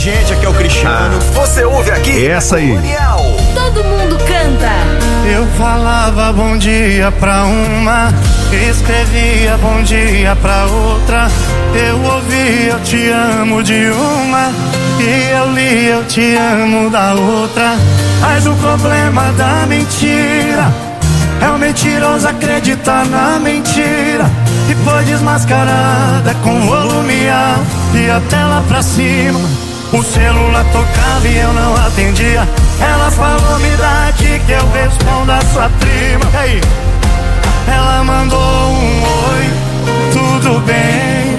Gente, aqui é o Cristiano. Você ouve aqui? Essa aí. Colonial. Todo mundo canta. Eu falava bom dia pra uma, escrevia bom dia pra outra. Eu ouvia eu te amo de uma, e eu li eu te amo da outra. Mas o problema da mentira é o mentiroso acreditar na mentira, e foi desmascarada com volume alto e a tela pra cima. O celular tocava e eu não atendia. Ela falou, me dá aqui que eu respondo a sua prima. E aí? Ela mandou um oi, tudo bem?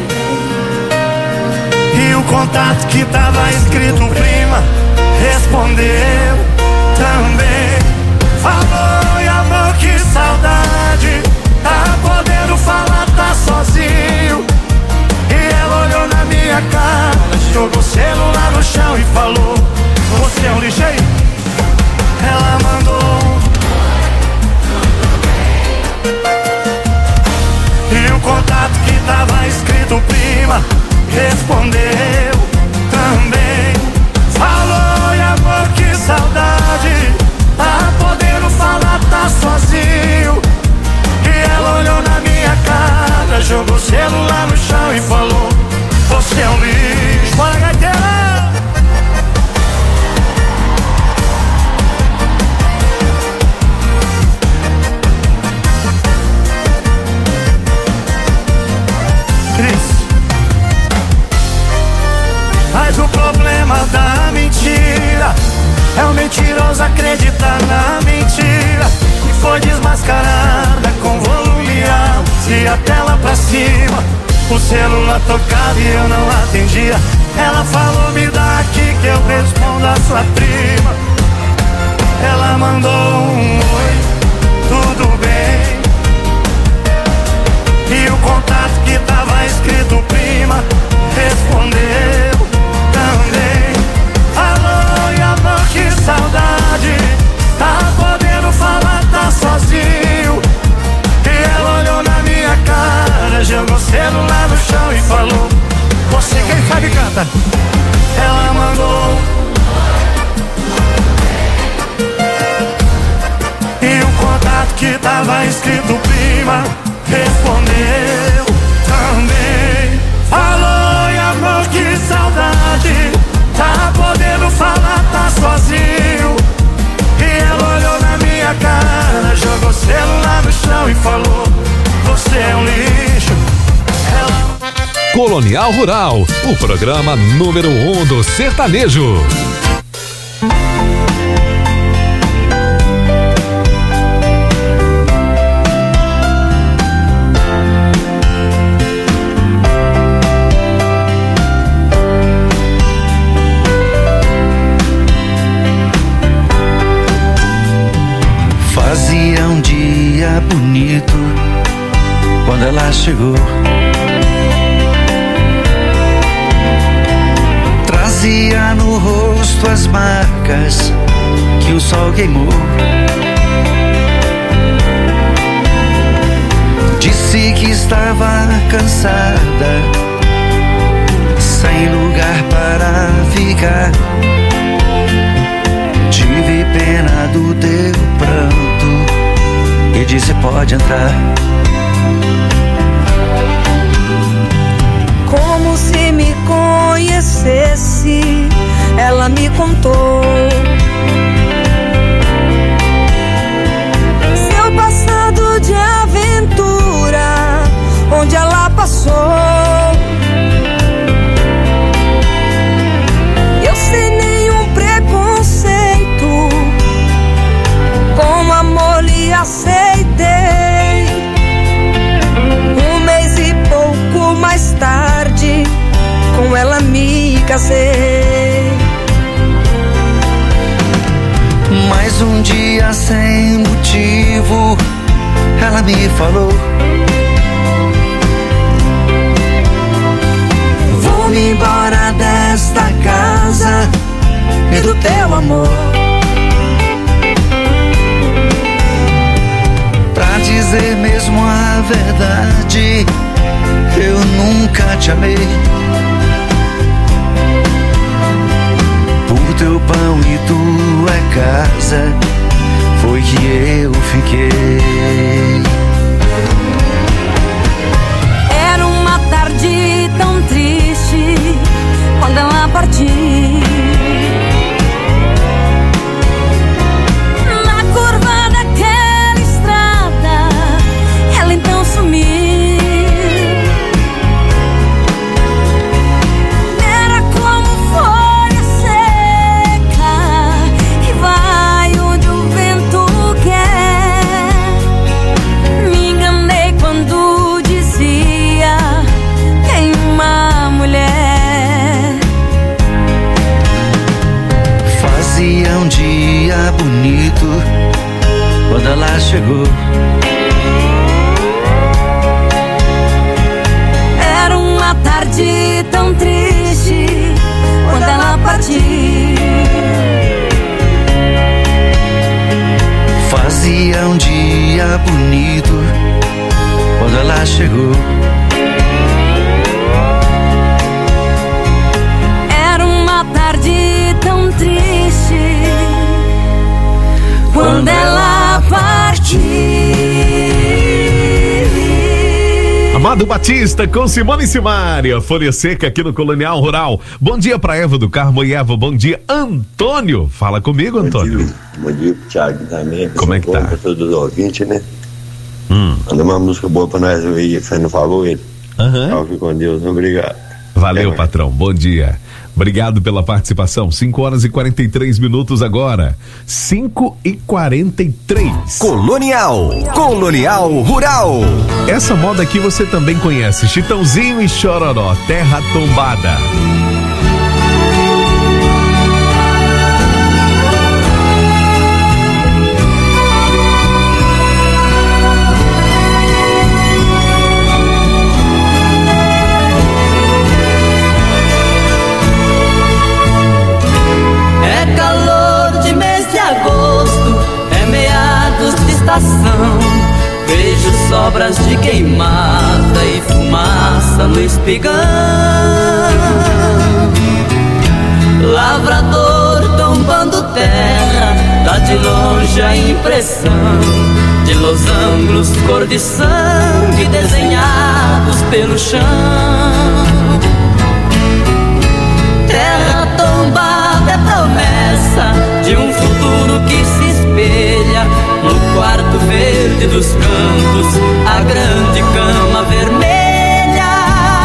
E o contato que tava escrito prima respondeu também. Falou, e amor, que saudade, tá podendo falar, tá sozinho. E ela olhou na minha cara, jogou o celular no chão e falou, você é um lixo aí? Ela mandou. E o contato que tava escrito prima respondeu também. Falou, e amor, que saudade, tá podendo falar, tá sozinho. E ela olhou na minha cara, jogou o celular no chão e falou, você é um lixo. Bora, gaiteira! Cris. Mas o problema da mentira é o mentiroso acreditar na mentira, e foi desmascarada com volume alto e a tela pra cima. O celular tocava e eu não atendia. Ela falou, me dá aqui que eu respondo a sua prima. Ela mandou um oi, tudo bem? E o contato que tava escrito prima respondeu também. Alô, e amor, que saudade, tá podendo falar, tá sozinho. E ela olhou na minha cara, jogou o celular no chão e falou, você quem sabe canta. Ela mandou. E o contato que tava escrito prima respondeu também. Falou, e amor, que saudade, tá podendo falar, tá sozinho. E ela olhou na minha cara, jogou o celular no chão e falou, você é um lixo. Colonial Rural, o programa número 1 do sertanejo. Fazia um dia bonito quando ela chegou. Trazia no rosto as marcas que o sol queimou. Disse que estava cansada, sem lugar para ficar. Tive pena do teu pranto e disse, pode entrar. Como se me conhecesse, ela me contou seu passado de aventura, onde ela passou. Eu sem nenhum preconceito, com amor lhe aceitei. Um mês e pouco mais tarde, com ela me casei. Mais um dia sem motivo, ela me falou, vou-me embora desta casa e do teu amor. Pra dizer mesmo a verdade, eu nunca te amei. coração e tua casa, foi que eu fiquei. Era uma tarde tão triste quando ela partiu. Na curva daquela estrada, ela então sumiu. Era como folha seca que vai onde o vento quer. Me enganei quando dizia: tem uma mulher. Fazia um dia bonito quando ela chegou. Era uma tarde tão triste quando ela partiu. Fazia um dia bonito quando ela chegou. Era uma tarde tão triste quando ela partiu. Amado Batista com Simone e Simária, Folha Seca aqui no Colonial Rural. Bom dia pra Eva do Carmo e Eva, bom dia. Antônio, fala comigo, Antônio. Bom dia pro Thiago também. Como é que tá? Pra todos os ouvintes, né? Manda uma música boa pra nós ouvir, você não falou ele? Salve com Deus, obrigado. Valeu, patrão, bom dia. Obrigado pela participação. 5h43 agora. 5h43. Colonial Rural. Essa moda aqui você também conhece. Chitãozinho e Chororó, Terra Tombada. Vejo sobras de queimada e fumaça no espigão. Lavrador tombando terra, dá de longe a impressão de losangos cor de sangue desenhados pelo chão. Terra tombada é promessa de um futuro que se espelha no quarto verde dos campos, a grande cama vermelha,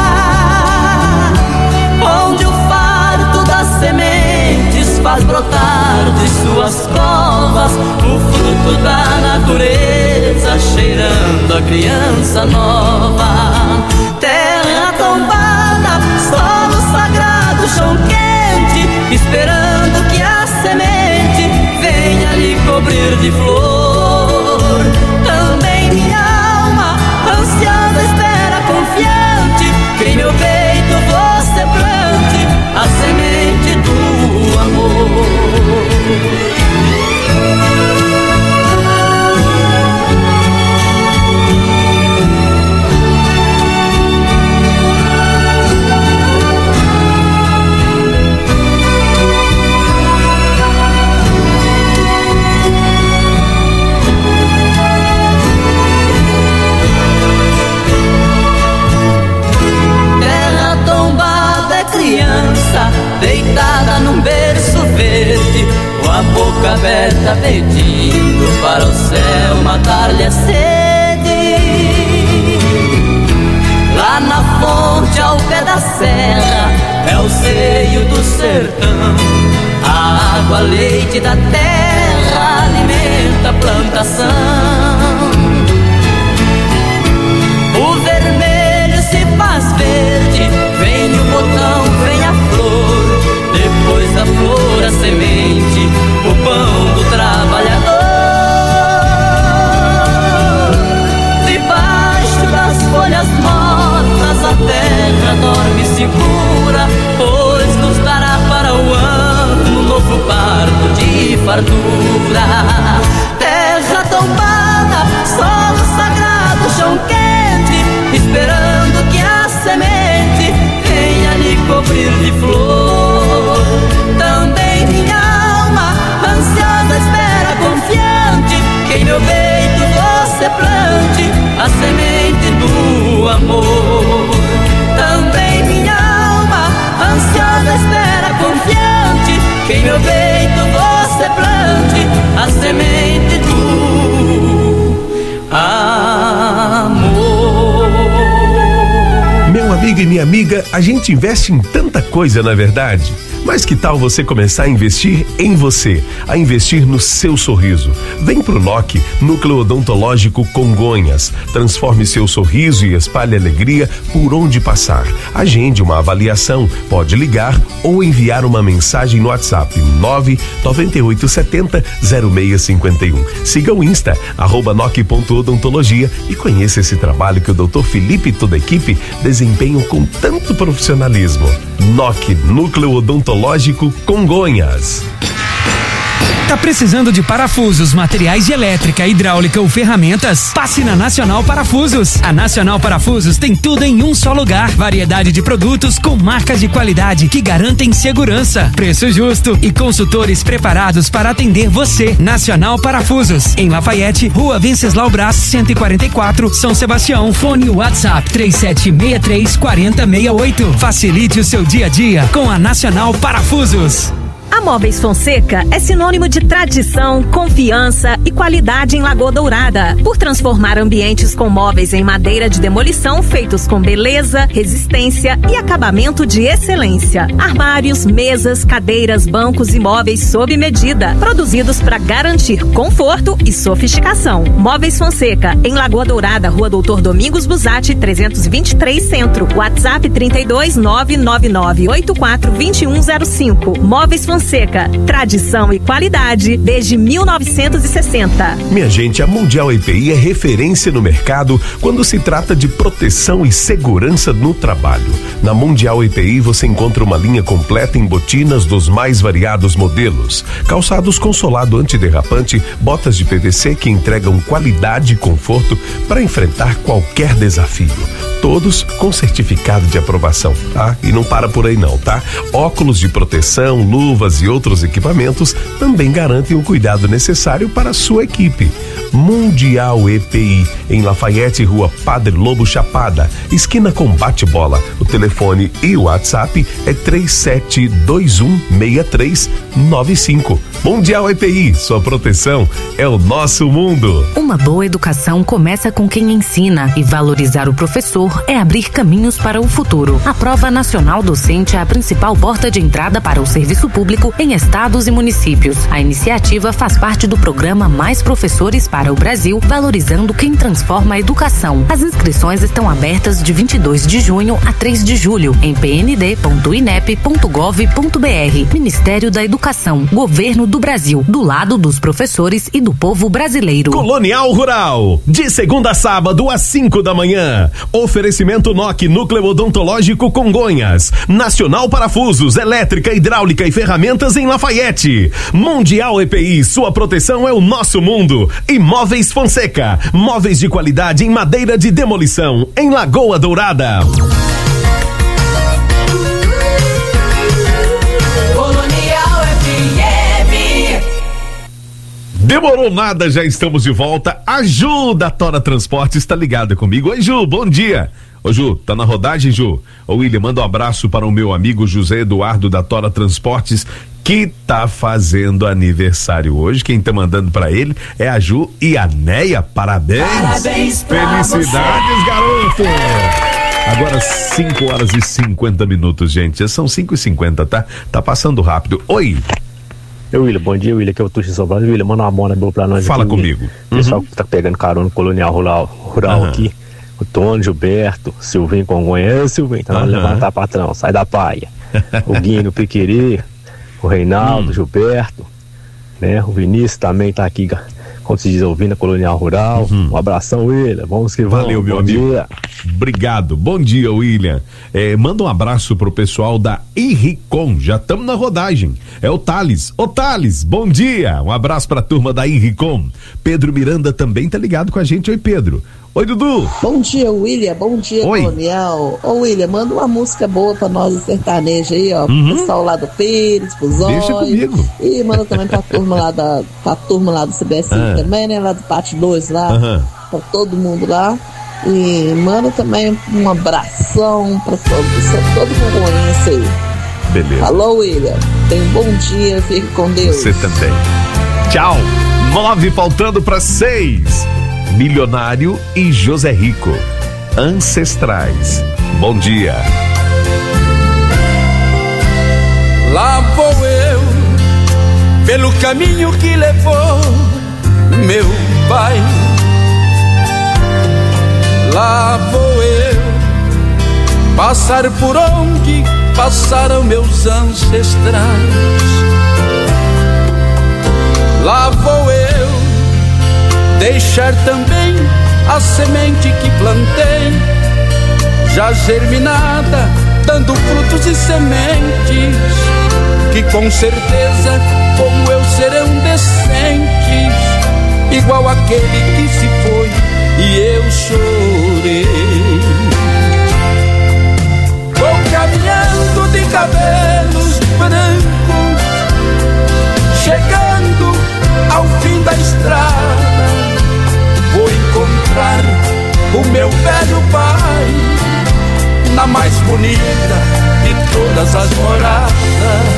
onde o fardo das sementes faz brotar de suas covas o fruto da natureza, cheirando a criança nova. Terra tombada, solo sagrado, chão quente, esperando que a semente venha lhe cobrir de flor. Também minha alma, ansiando, espera confiante, que em meu peito você plante a semente do amor. Deitada num berço verde, com a boca aberta pedindo para o céu matar-lhe a sede. Lá na fonte ao pé da serra é o seio do sertão. A água, leite da terra alimenta a plantação. O vermelho se faz verde, vem o botão, vem a flor, depois da flor a semente, o pão do trabalhador. Debaixo das folhas mortas a terra dorme segura, pois nos dará para o ano um novo parto de fartura. Terra tombada, solo sagrado, chão quente, esperando que a semente venha lhe cobrir de flor. Também minha Minha amiga, a gente investe em tanta coisa, na verdade. Mas que tal você começar a investir em você, a investir no seu sorriso? Vem pro NOC, Núcleo Odontológico Congonhas. Transforme seu sorriso e espalhe alegria por onde passar. Agende uma avaliação, pode ligar ou enviar uma mensagem no WhatsApp 99870-0651. Siga o Insta, @noc.odontologia e conheça esse trabalho que o Dr. Felipe e toda a equipe desempenham com tanto profissionalismo. NOC, Núcleo Odontológico Congonhas. Tá precisando de parafusos, materiais de elétrica, hidráulica ou ferramentas? Passe na Nacional Parafusos. A Nacional Parafusos tem tudo em um só lugar. Variedade de produtos com marcas de qualidade que garantem segurança, preço justo e consultores preparados para atender você. Nacional Parafusos, em Lafayette, Rua Venceslau Braz, 144, São Sebastião. Fone WhatsApp 3763-4068. Facilite o seu dia a dia com a Nacional Parafusos. A Móveis Fonseca é sinônimo de tradição, confiança e qualidade em Lagoa Dourada. Por transformar ambientes com móveis em madeira de demolição feitos com beleza, resistência e acabamento de excelência. Armários, mesas, cadeiras, bancos e móveis sob medida, produzidos para garantir conforto e sofisticação. Móveis Fonseca, em Lagoa Dourada, Rua Doutor Domingos Busatti, 323 Centro. WhatsApp 32999842105. Móveis Fonseca, tradição e qualidade desde 1960. Minha gente, a Mundial EPI é referência no mercado quando se trata de proteção e segurança no trabalho. Na Mundial EPI você encontra uma linha completa em botinas dos mais variados modelos, calçados com solado antiderrapante, botas de PVC que entregam qualidade e conforto para enfrentar qualquer desafio. Todos com certificado de aprovação, tá? E não para por aí não, tá? Óculos de proteção, luvas e outros equipamentos também garantem o cuidado necessário para a sua equipe. Mundial EPI, em Lafayette, Rua Padre Lobo Chapada, esquina com Bate-Bola. O telefone e o WhatsApp é 37216395. Mundial EPI, sua proteção é o nosso mundo. Uma boa educação começa com quem ensina, e valorizar o professor é abrir caminhos para o futuro. A Prova Nacional Docente é a principal porta de entrada para o serviço público em estados e municípios. A iniciativa faz parte do programa Mais Professores para o Brasil, valorizando quem transforma a educação. As inscrições estão abertas de 22 de junho a 3 de julho em pnd.inep.gov.br. Ministério da Educação, Governo do Brasil, do lado dos professores e do povo brasileiro. Colonial Rural, de segunda a sábado às 5 da manhã. Oferecimento NOC, Núcleo Odontológico Congonhas. Nacional Parafusos, elétrica, hidráulica e ferramentas em Lafayette. Mundial EPI, sua proteção é o nosso mundo. E Móveis Fonseca, móveis de qualidade em madeira de demolição, em Lagoa Dourada. Colonial FM. Demorou nada, já estamos de volta. A Ju da Tora Transportes está ligada comigo. Oi, Ju, bom dia. Ô, Ju, tá na rodagem, Ju? Ô, William, manda um abraço para o meu amigo José Eduardo da Tora Transportes, que tá fazendo aniversário hoje. Quem tá mandando pra ele é a Ju e a Neia. Parabéns! Parabéns pra felicidades, você. garoto! Agora 5h50, gente. Já são 5h50, tá? Tá passando rápido. Oi! William, bom dia, William, que é o Tuxo Sobrado. William, manda uma boa boa pra nós. Fala aqui, comigo. O pessoal que tá pegando carona no Colonial Rural aqui. O Tony, Gilberto, Silvinho Congonhas. Silvinho, tá na levantar, patrão, sai da paia. O Guinho, Piqueri, o Reinaldo, Gilberto, né? O Vinícius também tá aqui, como se diz, ouvindo a Colonial Rural. Um abração, William, vamos que vamos. Valeu, meu amigo. Dia. Obrigado, bom dia, William. Manda um abraço pro pessoal da Irricom, já estamos na rodagem. É o Thales. Ô Thales, bom dia, um abraço pra turma da Irricom. Pedro Miranda também tá ligado com a gente. Oi, Pedro. Oi, Dudu. Bom dia, William. Bom dia, Oi. Colonial. Ô, William, manda uma música boa pra nós do sertanejo aí, ó. Pro pessoal lá do Pires, pro Zóio. Deixa comigo. E manda também pra turma lá do CBS também, né? Lá do Pátio 2 lá. Pra todo mundo lá. E manda também um abração pra todo mundo conhece aí. Beleza. Alô, William. Tenha um bom dia. Fique com Deus. Você também. Tchau. 9 faltando para 6. Milionário e José Rico. ancestrais. Bom dia. Lá vou eu, pelo caminho que levou meu pai. Lá vou eu, passar por onde passaram meus ancestrais. Lá vou eu, deixar também a semente que plantei, já germinada, dando frutos e sementes, que com certeza, como eu, serão decentes, igual aquele que se foi e eu chorei. Vou caminhando de cabelos brancos, chegando ao fim da estrada, vou encontrar o meu velho pai, na mais bonita de todas as moradas.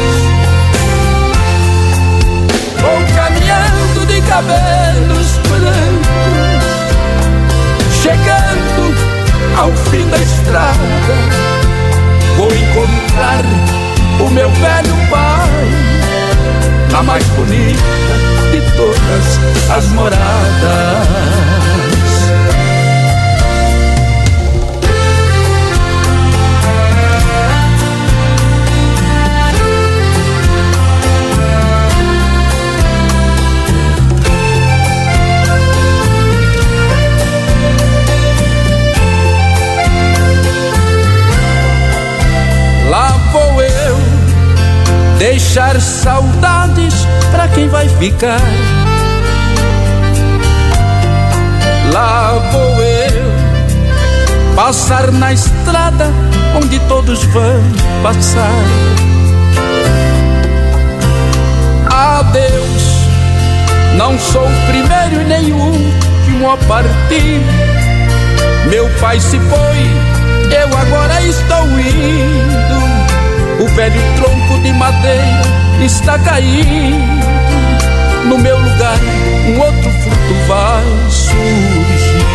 Vou caminhando de cabelos brancos, chegando ao fim da estrada, vou encontrar o meu velho pai, na mais bonita de todas as moradas. Deixar saudades pra quem vai ficar. Lá vou eu, passar na estrada onde todos vão passar. Adeus, não sou o primeiro e nem o último a partir. Meu pai se foi, eu agora estou indo. O velho tronco de madeira está caindo, no meu lugar um outro fruto vai surgir.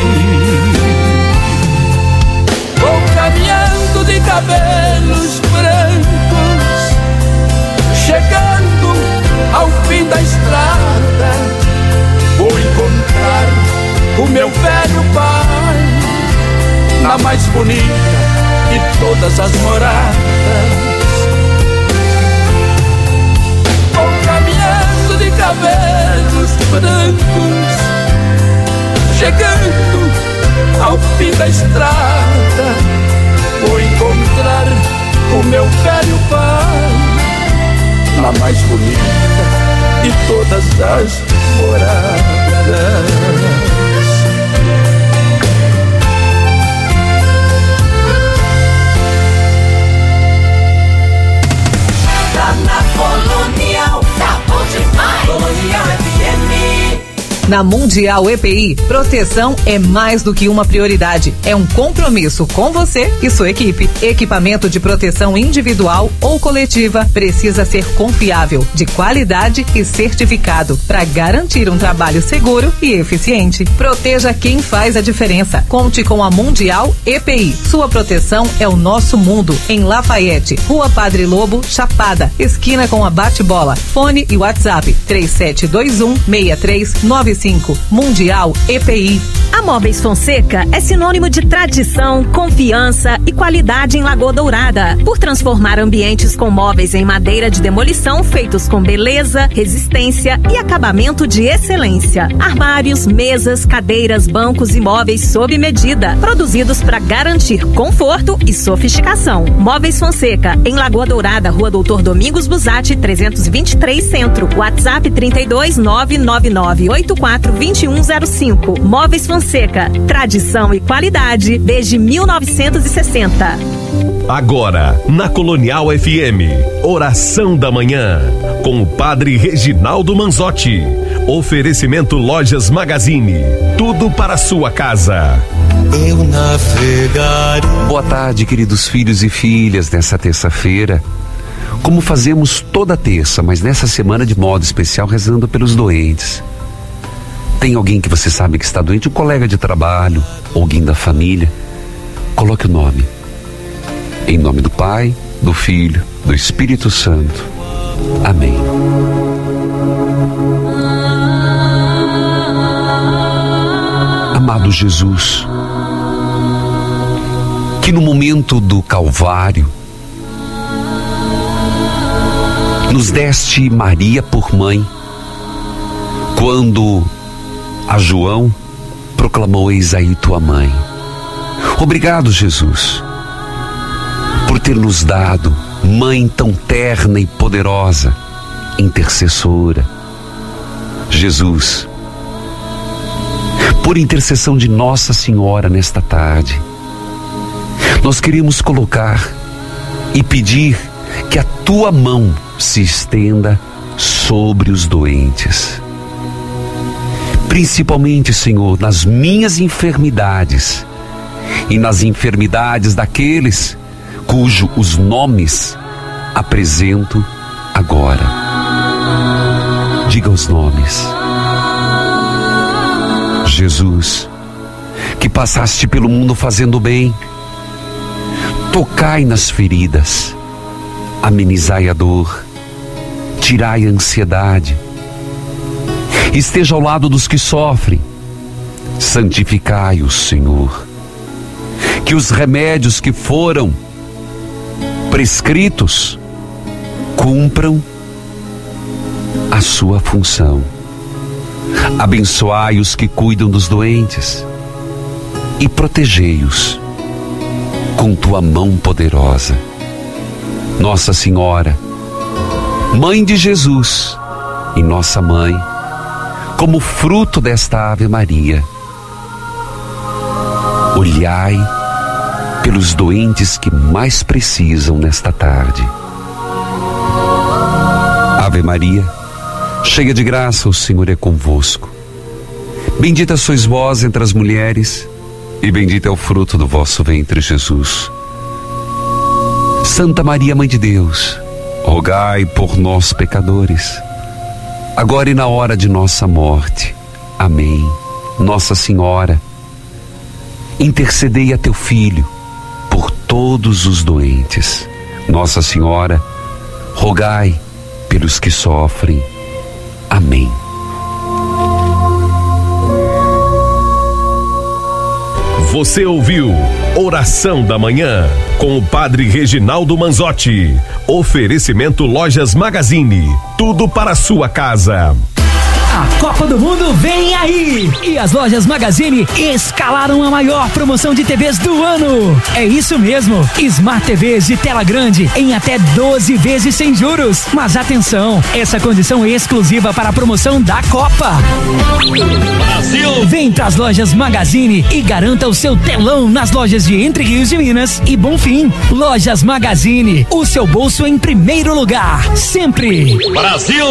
Vou caminhando de cabelos brancos, chegando ao fim da estrada, vou encontrar o meu velho pai, na mais bonita de todas as moradas. De cabelos brancos, chegando ao fim da estrada, vou encontrar o meu velho pai, na mais bonita de todas as moradas. Colonial, tá bom demais. Colonial FM. Na Mundial EPI, proteção é mais do que uma prioridade. É um compromisso com você e sua equipe. Equipamento de proteção individual ou coletiva precisa ser confiável, de qualidade e certificado para garantir um trabalho seguro e eficiente. Proteja quem faz a diferença. Conte com a Mundial EPI. Sua proteção é o nosso mundo. Em Lafayette, Rua Padre Lobo, Chapada, esquina com a Bate-Bola. Fone e WhatsApp 3721-6395. Mundial EPI. A Móveis Fonseca é sinônimo de tradição, confiança e qualidade em Lagoa Dourada. Por transformar ambientes com móveis em madeira de demolição feitos com beleza, resistência e acabamento de excelência. Armários, mesas, cadeiras, bancos e móveis sob medida, produzidos para garantir conforto e sofisticação. Móveis Fonseca, em Lagoa Dourada, Rua Doutor Domingos Busatti, 323 Centro. WhatsApp 32999842105. Móveis Fonseca, tradição e qualidade desde 1960. Agora, na Colonial FM, Oração da Manhã, com o Padre Reginaldo Manzotti. Oferecimento Lojas Magazine, tudo para a sua casa. Eu navegarei. Boa tarde, queridos filhos e filhas, nessa terça-feira. Como fazemos toda terça, mas nessa semana de modo especial, rezando pelos doentes. Tem alguém que você sabe que está doente, um colega de trabalho, alguém da família, coloque o nome. Em nome do Pai, do Filho, do Espírito Santo. Amém. Amado Jesus, que no momento do Calvário nos deste Maria por mãe, quando a João proclamou: eis aí tua mãe. Obrigado, Jesus, por ter nos dado mãe tão terna e poderosa, intercessora. Jesus, por intercessão de Nossa Senhora nesta tarde, nós queremos colocar e pedir que a tua mão se estenda sobre os doentes. Principalmente, Senhor, nas minhas enfermidades e nas enfermidades daqueles os nomes apresento agora. Diga os nomes. Jesus, que passaste pelo mundo fazendo bem, tocai nas feridas, amenizai a dor, tirai a ansiedade, esteja ao lado dos que sofrem, santificai-os, Senhor. Que os remédios que foram prescritos cumpram a sua função. Abençoai os que cuidam dos doentes e protegei-os com tua mão poderosa. Nossa Senhora, Mãe de Jesus e nossa Mãe, como fruto desta Ave Maria, olhai pelos doentes que mais precisam nesta tarde. Ave Maria, cheia de graça, o Senhor é convosco. Bendita sois vós entre as mulheres, e bendito é o fruto do vosso ventre, Jesus. Santa Maria, Mãe de Deus, rogai por nós, pecadores, agora e na hora de nossa morte. Amém. Nossa Senhora, intercedei a teu Filho por todos os doentes. Nossa Senhora, rogai pelos que sofrem. Amém. Você ouviu Oração da Manhã com o Padre Reginaldo Manzotti. Oferecimento Lojas Magazine. Tudo para a sua casa. A Copa do Mundo vem aí! E as Lojas Magazine escalaram a maior promoção de TVs do ano. É isso mesmo, Smart TVs de tela grande em até 12 vezes sem juros. Mas atenção, essa condição é exclusiva para a promoção da Copa. Brasil! Vem para as Lojas Magazine e garanta o seu telão nas lojas de Entre Rios de Minas e Bonfim. Lojas Magazine, o seu bolso em primeiro lugar, sempre. Brasil!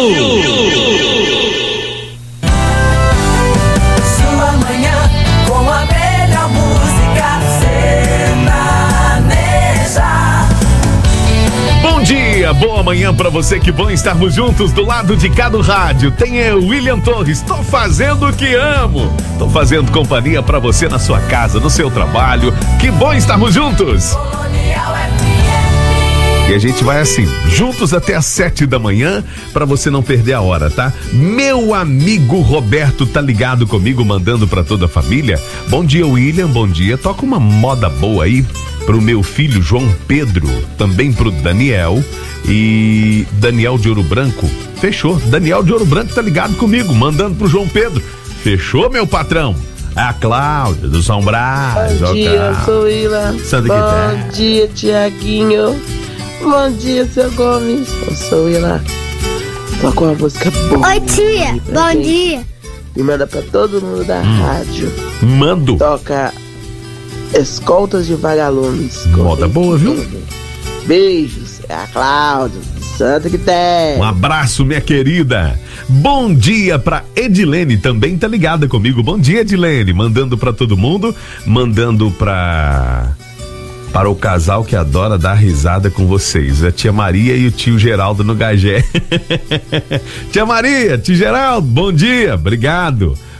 Boa manhã pra você, que bom estarmos juntos do lado de cá do rádio. Tem eu, William Torres, tô fazendo o que amo. Tô fazendo companhia pra você na sua casa, no seu trabalho. Que bom estarmos juntos. E a gente vai assim, juntos até às 7 da manhã, pra você não perder a hora, tá? Meu amigo Roberto tá ligado comigo, mandando pra toda a família. Bom dia, William, bom dia. Toca uma moda boa aí pro meu filho João Pedro, também pro Daniel e Daniel de Ouro Branco. Fechou, Daniel de Ouro Branco tá ligado comigo, mandando pro João Pedro. Fechou, meu patrão? A Cláudia do São Brás. Bom dia, sou Ila. Bom dia, Tiaguinho. Bom dia, seu Gomes. Eu sou Ila. Toca uma música boa. Oi, tia. Bom dia. E manda pra todo mundo da rádio. Mando. Toca Escoltas de Vagalumes. Moda boa, viu? Beijos. É a Cláudia, Santa Quitéria. Um abraço, minha querida. Bom dia pra Edilene, também tá ligada comigo. Bom dia, Edilene. Mandando pra todo mundo. Mandando para o casal que adora dar risada com vocês, a tia Maria e o tio Geraldo no Gagé. Tia Maria, tio Geraldo, bom dia, obrigado.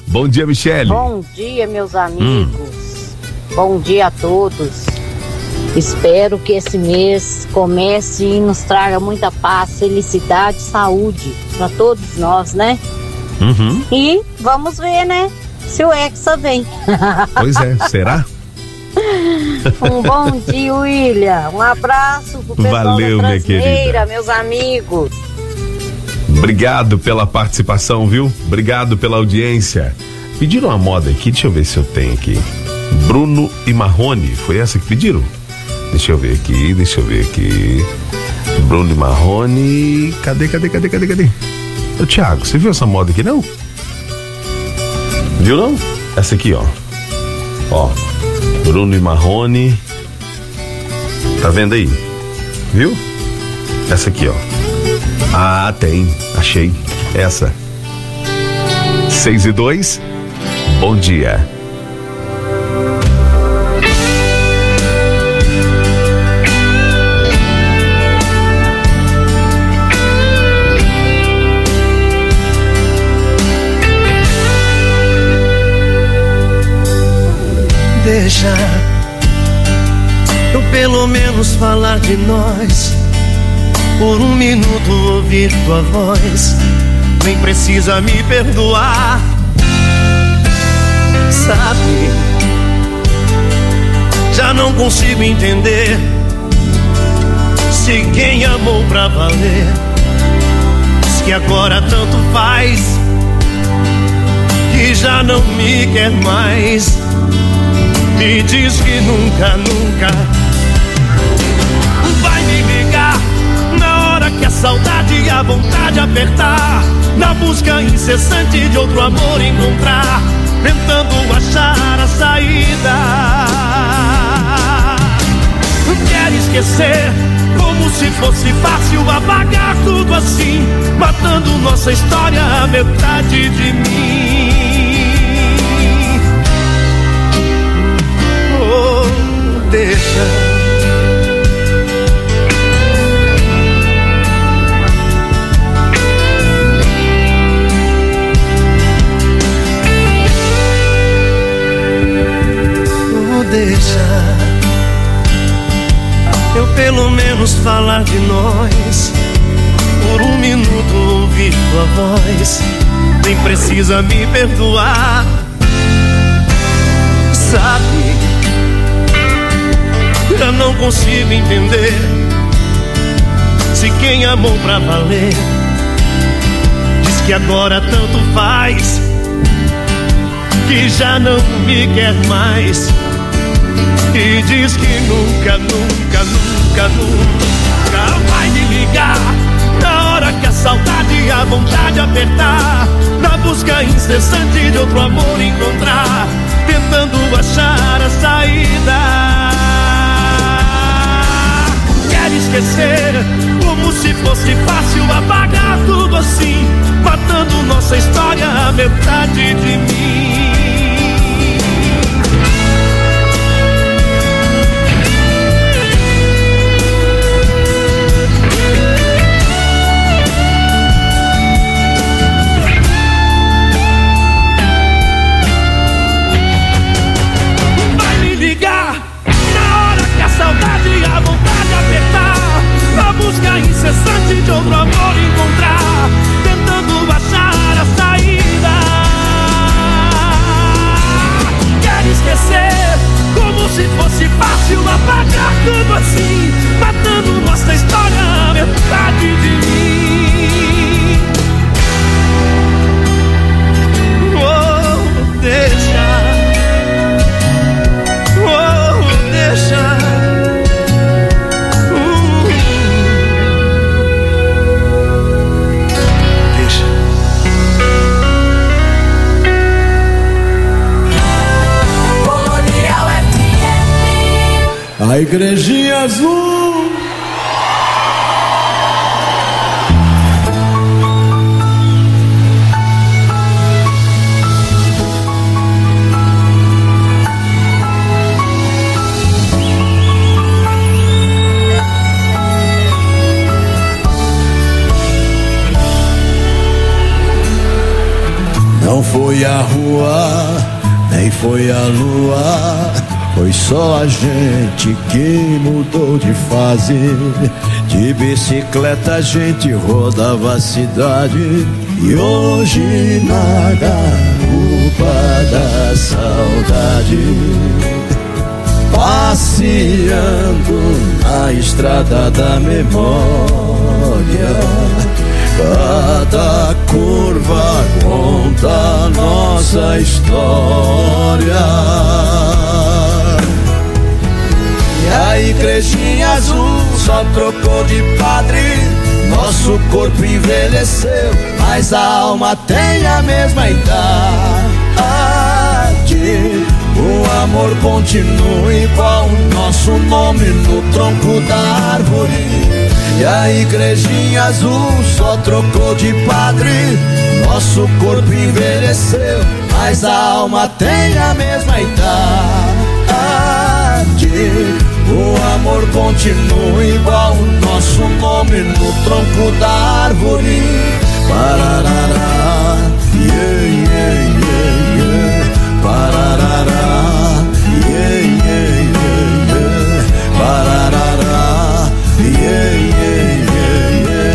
Bom dia, Michele. Bom dia, meus amigos. Bom dia a todos. Espero que esse mês comece e nos traga muita paz, felicidade e saúde para todos nós, né? E vamos ver, né? Se o Hexa vem. Pois é, será? Um bom dia, William. Um abraço pro pessoal. Valeu, da minha querida. Meus amigos. Obrigado pela participação, viu? Obrigado pela audiência. Pediram uma moda aqui, deixa eu ver se eu tenho aqui. Bruno e Marrone, foi essa que pediram? Deixa eu ver aqui. Bruno e Marrone. Cadê? Ô, Thiago, você viu essa moda aqui, não? Viu, não? Essa aqui, ó. Ó, Bruno e Marrone. Tá vendo aí? Viu? Essa aqui, ó. Ah, tem. Achei. Essa. 6:02. Bom dia. Deixa eu pelo menos falar de nós. Por um minuto ouvir tua voz. Nem precisa me perdoar. Sabe, já não consigo entender se quem amou pra valer diz que agora tanto faz, que já não me quer mais. E diz que nunca vai me ligar na hora que a saudade e a vontade apertar, na busca incessante de outro amor encontrar, tentando achar a saída. Quer esquecer como se fosse fácil apagar tudo assim, matando nossa história, a metade de mim. Deixa eu pelo menos falar de nós. Por um minuto ouvir tua voz. Nem precisa me perdoar. Sabe, eu não consigo entender se quem amou pra valer diz que agora tanto faz, que já não me quer mais. E diz que nunca vai me ligar na hora que a saudade e a vontade apertar, na busca incessante de outro amor encontrar, tentando achar a saída. Quer esquecer como se fosse fácil apagar tudo assim, matando nossa história, a metade de mim. Busca incessante de outro amor encontrar, tentando achar a saída. Quer esquecer como se fosse fácil apagar tudo assim, matando nossa história, a metade de mim. Oh, deixa. Oh, deixa. A Igrejinha Azul. Não foi a rua, nem foi a lua, foi só a gente que mudou de fase. De bicicleta a gente rodava a cidade, e hoje na garupa da saudade, passeando na estrada da memória, cada curva conta a nossa história. E a igrejinha azul só trocou de padre, nosso corpo envelheceu, mas a alma tem a mesma idade. O amor continua igual, o nosso nome no tronco da árvore. E a igrejinha azul só trocou de padre, nosso corpo envelheceu, mas a alma tem a mesma idade. O amor continua igual, o nosso nome no tronco da árvore. Pararará, yeah, yeah, yeah, yeah. Pararará, yeah, yeah, yeah, yeah. Pararará, yeah, yeah, yeah,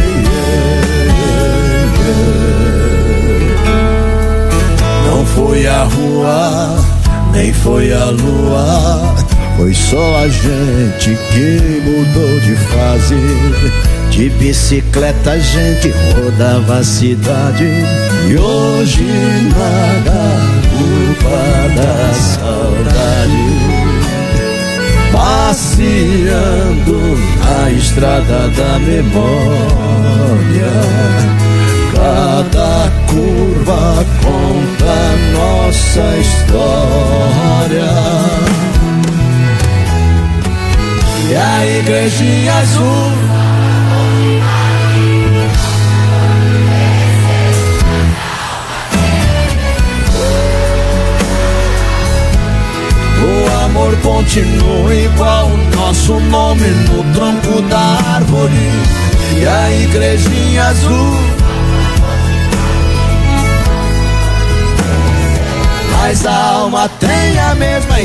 yeah, yeah. Não foi a rua, nem foi a lua, foi só a gente que mudou de fase. De bicicleta a gente rodava a cidade, e hoje na garupa da saudade, passeando na estrada da memória, cada curva conta a nossa história. E a igrejinha azul o amor continua igual, o nosso nome no tronco da árvore. E a igrejinha azul, mas a alma tem a mesma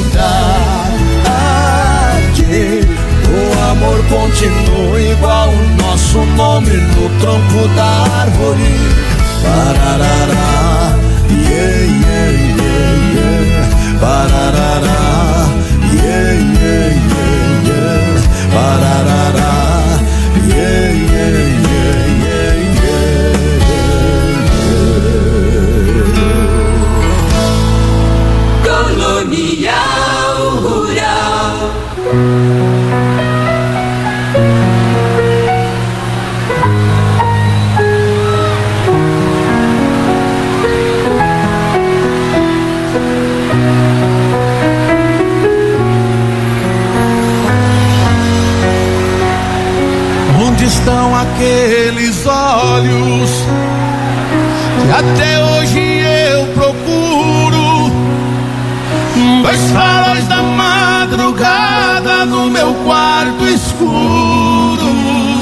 idade. O amor continua igual, o nosso nome no tronco da árvore. Pararará, yeah, yeah, yeah, yeah. Pararará, yeah, yeah, yeah, yeah. Pararará, yeah, yeah, yeah, yeah, yeah. Colonial Rural. Onde estão aqueles olhos que até hoje eu procuro? Dois faróis da madrugada no meu quarto escuro.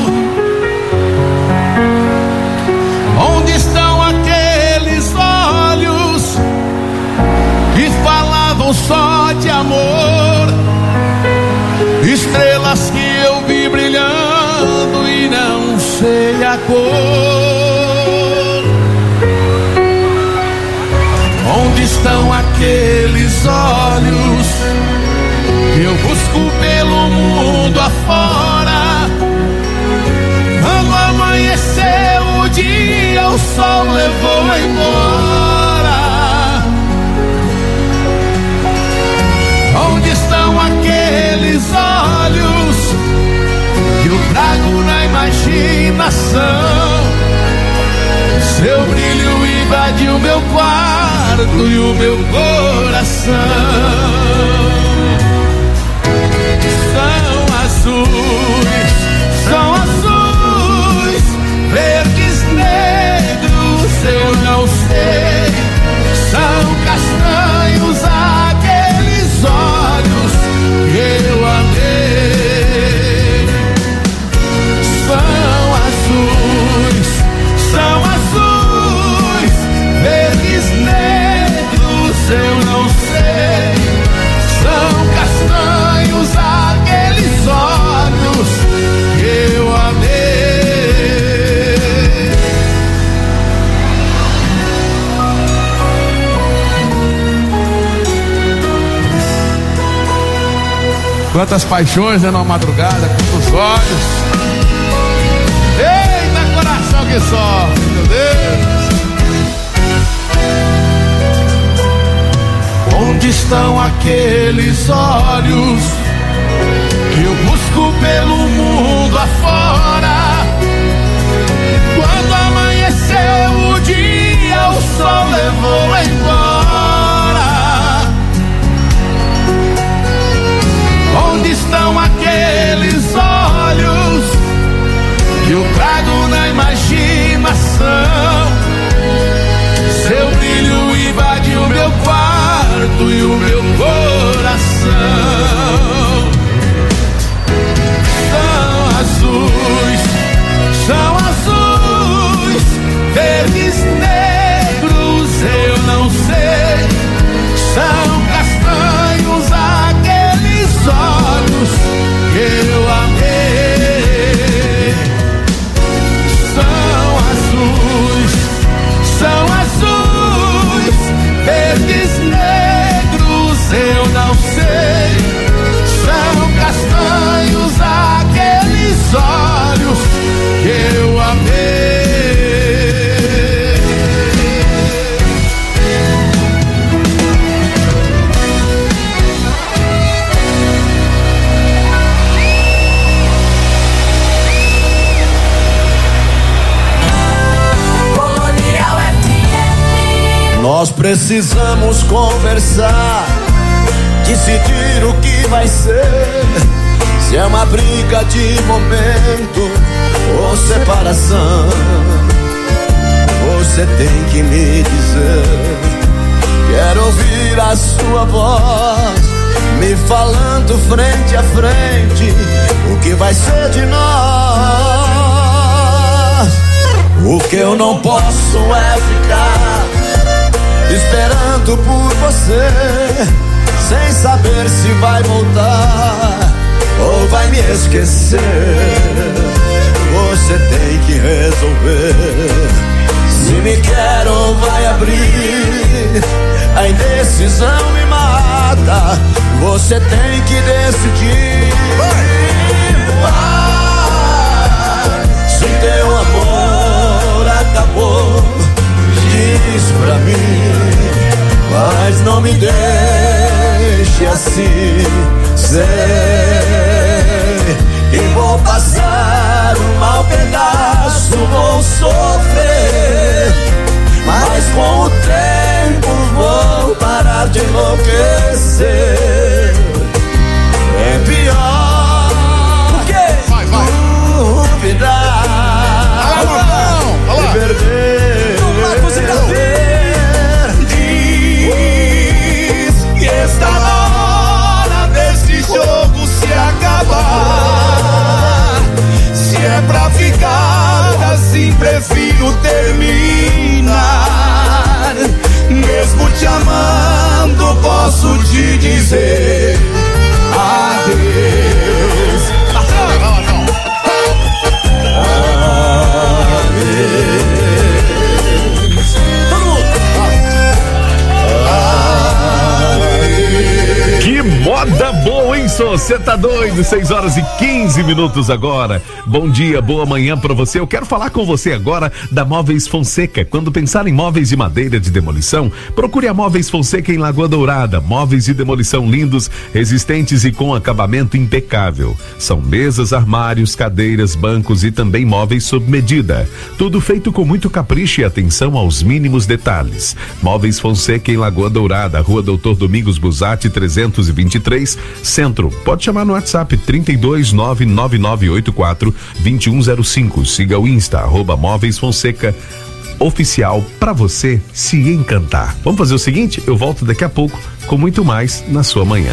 Onde estão aqueles olhos que falavam só de amor? Estrelas que eu vi brilhando e não sei a cor. Onde estão aqueles olhos que eu busco pelo mundo afora? Quando amanheceu o dia, o sol levou embora. Onde estão aqueles olhos que eu trago na imaginação? Seu brilho invadiu meu quarto e o meu coração. São azuis, verdes, negros, eu não sei. São castanhos aqueles olhos que eu amei. São azuis, verdes, negros. Quantas paixões, né, numa madrugada, quantos olhos. Eita, coração que sofre, meu Deus. Onde estão aqueles olhos que eu busco pelo mundo afora? Quando amanheceu o dia, o sol levou embora. Onde estão aqueles olhos que eu trago na imaginação? Seu brilho invadiu meu quarto e o meu coração. São azuis, verdes, negros, eu não sei. São castanhos aqueles olhos que eu amei. São azuis, verdes, negros, eu não sei. São castanhos aqueles olhos que eu amei. Nós precisamos conversar, decidir o que vai ser. Se é uma briga de momento ou separação, você tem que me dizer. Quero ouvir a sua voz me falando frente a frente o que vai ser de nós. O que eu não posso é ficar esperando por você, sem saber se vai voltar ou vai me esquecer. Você tem que resolver se me quer ou vai abrir. A indecisão me mata, você tem que decidir. Se teu amor acabou, diz pra mim, mas não me deixe assim. Sei que vou passar um mau pedaço, vou sofrer, mas com o tempo vou parar de enlouquecer. É pior duvidar e perder. Diz que está na hora desse jogo se acabar. Se é pra ficar assim, prefiro terminar. Mesmo te amando, posso te dizer adeus. Que moda boa, hein, só? Você tá doido? 6h15 agora. Bom dia, boa manhã pra você. Eu quero falar com você agora da Móveis Fonseca. Quando pensar em móveis de madeira de demolição, procure a Móveis Fonseca em Lagoa Dourada. Móveis de demolição lindos, resistentes e com acabamento impecável. São mesas, armários, cadeiras, bancos e também móveis sob medida. Tudo feito com muito capricho e atenção aos mínimos detalhes. Móveis Fonseca em Lagoa Dourada, Rua Doutor Domingos Busatti 323, Centro. Pode chamar no WhatsApp 32999842105. Siga o Insta, @Móveis Fonseca Oficial, pra você se encantar. Vamos fazer o seguinte, eu volto daqui a pouco com muito mais na sua manhã.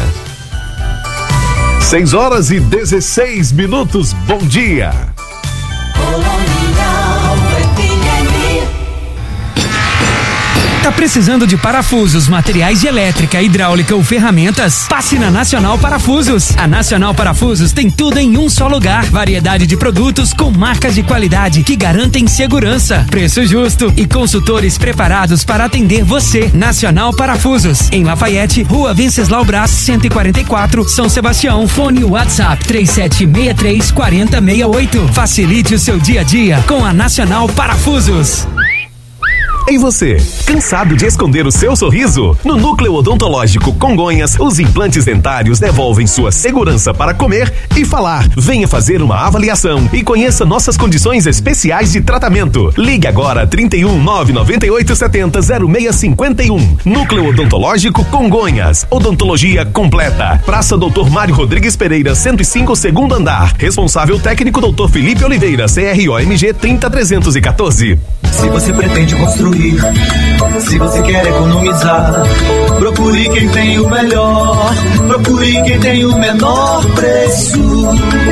6h16. Bom dia. Tá precisando de parafusos, materiais de elétrica, hidráulica ou ferramentas? Passe na Nacional Parafusos. A Nacional Parafusos tem tudo em um só lugar. Variedade de produtos com marcas de qualidade que garantem segurança, preço justo e consultores preparados para atender você. Nacional Parafusos, em Lafayette, Rua Venceslau Brás, 144, São Sebastião. Fone WhatsApp 3763-4068. Facilite o seu dia a dia com a Nacional Parafusos. E você, cansado de esconder o seu sorriso? No Núcleo Odontológico Congonhas, os implantes dentários devolvem sua segurança para comer e falar. Venha fazer uma avaliação e conheça nossas condições especiais de tratamento. Ligue agora 31 998 70 0651. Núcleo Odontológico Congonhas. Odontologia completa. Praça Dr. Mário Rodrigues Pereira, 105, segundo andar. Responsável técnico Dr. Felipe Oliveira, CROMG 30314. Se você pretende construir, se você quer economizar, procure quem tem o melhor, procure quem tem o menor preço.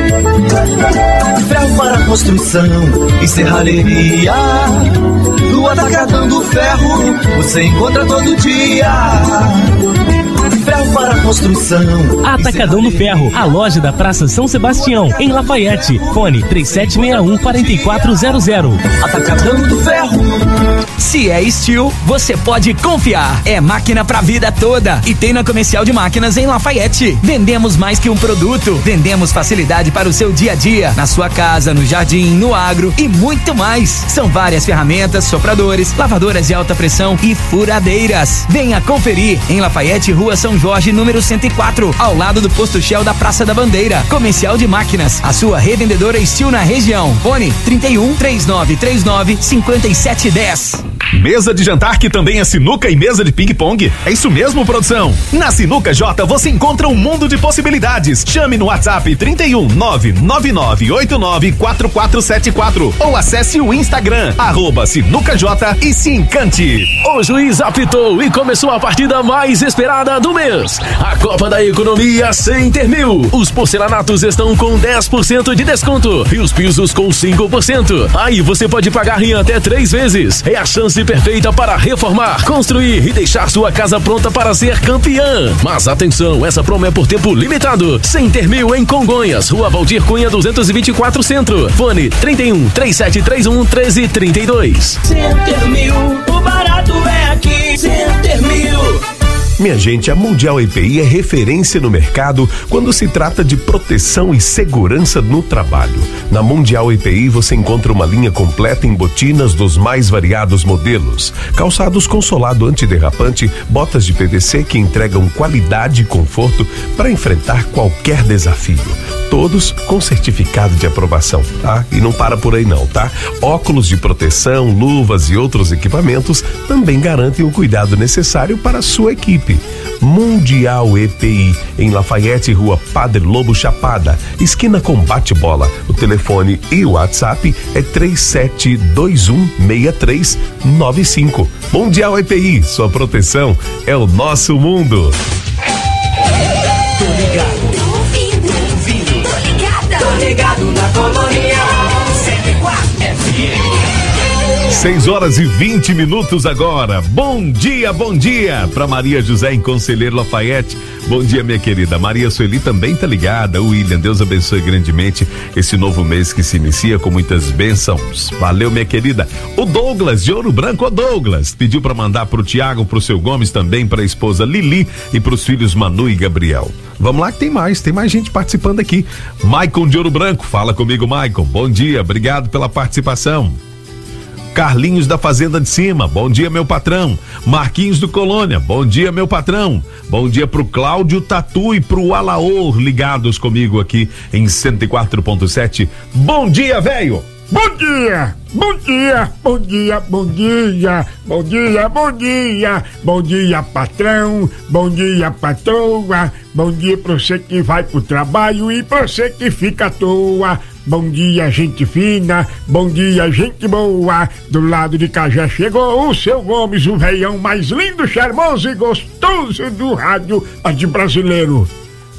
Ferro para construção e serralheria, no Atacadão do Ferro você encontra todo dia. Ferro para construção. Atacadão do Ferro, a loja da Praça São Sebastião, em Lafayette. Fone 3761-4400. Atacadão do Ferro. Se é Steel, você pode confiar. É máquina pra vida toda. E tem na Comercial de Máquinas em Lafayette. Vendemos mais que um produto. Vendemos facilidade para o seu dia a dia. Na sua casa, no jardim, no agro e muito mais. São várias ferramentas, sopradores, lavadoras de alta pressão e furadeiras. Venha conferir em Lafayette, Rua São Jorge, número 104, ao lado do posto Shell da Praça da Bandeira. Comercial de Máquinas, a sua revendedora Steel na região. Fone 31 3939 5710. Mesa de jantar que também é sinuca e mesa de ping-pong? É isso mesmo, produção? Na Sinuca J você encontra um mundo de possibilidades. Chame no WhatsApp 31 99989 4474 ou acesse o Instagram @SinucaJ e se encante. O juiz apitou e começou a partida mais esperada do mês. A Copa da Economia Center 1000. Os porcelanatos estão com 10% de desconto e os pisos com 5%. Aí você pode pagar em até 3 vezes. É a chance perfeita para reformar, construir e deixar sua casa pronta para ser campeã. Mas atenção, essa promo é por tempo limitado. Center 1000 em Congonhas, Rua Valdir Cunha 224 Centro. Fone 31 3731 1332. Center 1000, o barato é aqui. Center 1000. Minha gente, a Mundial EPI é referência no mercado quando se trata de proteção e segurança no trabalho. Na Mundial EPI você encontra uma linha completa em botinas dos mais variados modelos, calçados com solado antiderrapante, botas de PVC que entregam qualidade e conforto para enfrentar qualquer desafio. Todos com certificado de aprovação, tá? E não para por aí não, tá? Óculos de proteção, luvas e outros equipamentos também garantem o cuidado necessário para a sua equipe. Mundial EPI, em Lafayette, Rua Padre Lobo Chapada, esquina com Bate-Bola. O telefone e o WhatsApp é 37216395. Mundial EPI, sua proteção é o nosso mundo. Tô ligado, tô ligado na Colonial 104 FM. 6h20 agora. Bom dia para Maria José em Conselheiro Lafayette. Bom dia, minha querida. Maria Sueli também tá ligada. William, Deus abençoe grandemente esse novo mês que se inicia com muitas bênçãos. Valeu, minha querida. O Douglas de Ouro Branco, o Douglas, pediu para mandar pro Tiago, pro seu Gomes também, pra esposa Lili e pros filhos Manu e Gabriel. Vamos lá que tem mais gente participando aqui. Maicon de Ouro Branco, fala comigo, Maicon. Bom dia, obrigado pela participação. Carlinhos da Fazenda de Cima, bom dia, meu patrão. Marquinhos do Colônia, bom dia, meu patrão. Bom dia pro Cláudio Tatu e pro Alaor, ligados comigo aqui em 104.7. Bom dia, velho. Bom dia, bom dia, bom dia, bom dia, bom dia, bom dia, bom dia, patrão, bom dia, patroa, bom dia pra você que vai pro trabalho e pra você que fica à toa. Bom dia, gente fina, bom dia, gente boa. Do lado de cá já chegou o seu Gomes, o veião mais lindo, charmoso e gostoso do rádio de brasileiro.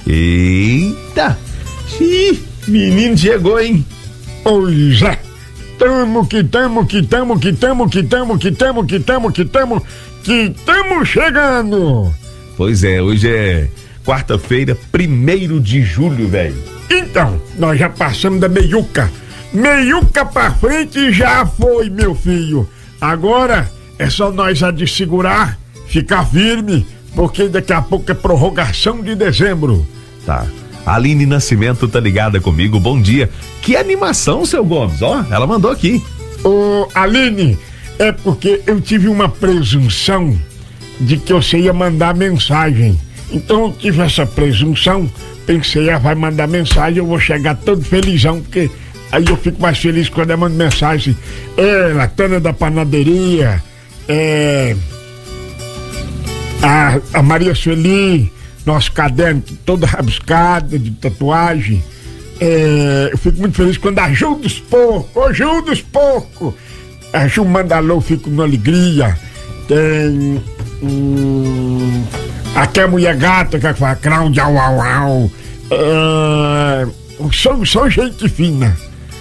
Eita! Ih, menino chegou, hein? Pois é, estamos chegando. Pois é, hoje é quarta-feira, 1º de julho, velho. Então, nós já passamos da meiuca. Meiuca pra frente já foi, meu filho. Agora é só nós a de segurar, ficar firme, porque daqui a pouco é prorrogação de dezembro. Tá. A Aline Nascimento tá ligada comigo, bom dia. Que animação, seu Gomes, ó, ela mandou aqui. Ô, Aline, é porque eu tive uma presunção de que você ia mandar mensagem. Então eu tive essa presunção, pensei, vai mandar mensagem, eu vou chegar todo felizão, porque aí eu fico mais feliz quando eu mando mensagem. Latana da panaderia, a Maria Sueli, nosso caderno todo rabiscado de tatuagem. Eu fico muito feliz quando a Ju dos Porcos, a Ju manda alô, eu fico com alegria. Tem aqui a mulher gata que fala Cláudia, são gente fina.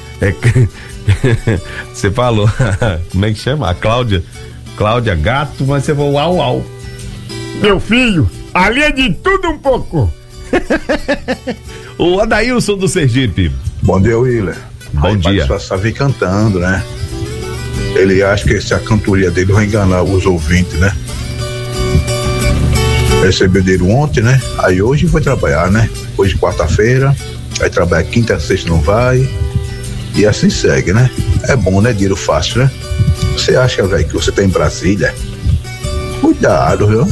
Você falou, como é que chama? A Cláudia Gato, mas você falou uau. Meu filho, ali é de tudo um pouco. O Adailson do Sergipe. Bom dia, Willer. Bom dia. Só vir cantando, né? Ele acha que a cantoria dele vai enganar os ouvintes, né? Recebeu dele ontem, né? Aí hoje foi trabalhar, né? Hoje quarta-feira, aí trabalha quinta, sexta não vai. E assim segue, né? É bom, né? Dinheiro fácil, né? Você acha, velho, que você tá em Brasília? Cuidado, viu?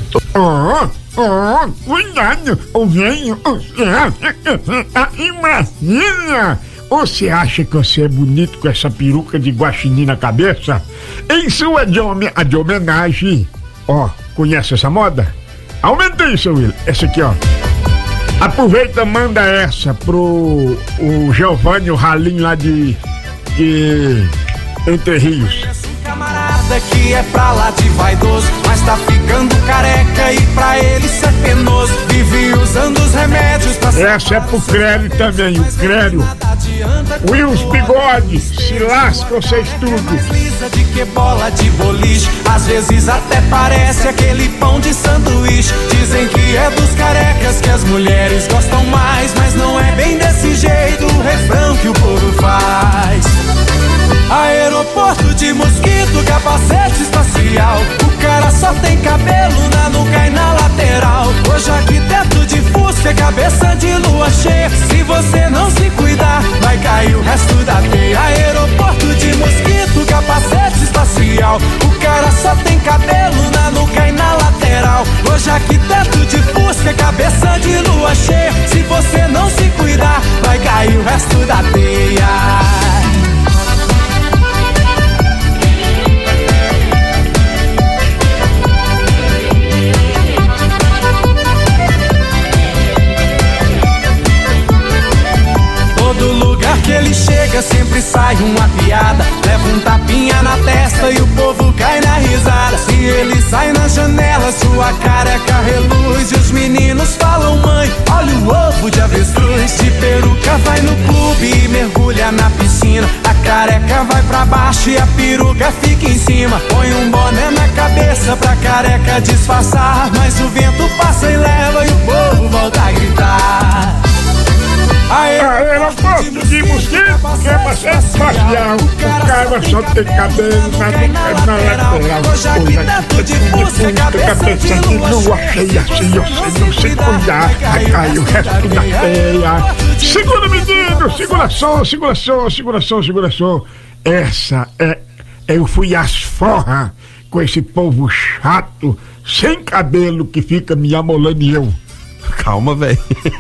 Cuidado, velho. Em Brasília. Você acha que você é bonito com essa peruca de guaxinim na cabeça? Em sua de homenagem. Conhece essa moda? Aumenta isso, Will. Essa aqui, Aproveita, manda essa pro Giovanni, o Ralim lá de Entre Rios. Camarada que é pra lá de vaidoso, mas tá ficando careca e pra ele isso é penoso. Vive usando os remédios pra... Essa é pro Crélio também, o Crélio. Wills Bigode, se lasca vocês tudo. Lisa de que bola de boliche, às vezes até parece aquele pão de sanduíche. Dizem que é dos carecas que as mulheres gostam mais, mas não é bem desse jeito o refrão que o povo faz. Aeroporto de mosquito, capacete espacial. O cara só tem cabelo na nuca e na lateral. Hoje arquiteto de Fusca, cabeça de lua cheia. Se você não se cuidar, vai cair o resto da teia. Aeroporto de mosquito, capacete espacial. O cara só tem cabelo na nuca e na lateral. Hoje arquiteto de Fusca, cabeça de lua cheia. Se você não se cuidar, vai cair o resto da teia. Todo lugar que ele chega sempre sai uma piada. Leva um tapinha na testa e o povo cai na risada. Se ele sai na janela, sua careca reluz. E os meninos falam, mãe, olha o ovo de avestruz. De peruca vai no clube e mergulha na piscina. A careca vai pra baixo e a peruca fica em cima. Põe um boné na cabeça pra careca disfarçar. Mas o vento passa e leva e o povo volta a gritar. Aeroporto de mosquito, capacete espacial. O cara só tem cabelo na nuca e na lateral. Hoje arquiteto de Fusca, cabeça de lua cheia. Se você não se cuidar, vai cair o resto da teia. Segura, menino, segura som. Essa eu fui às forras com esse povo chato, sem cabelo, que fica me amolando e eu. Calma, velho.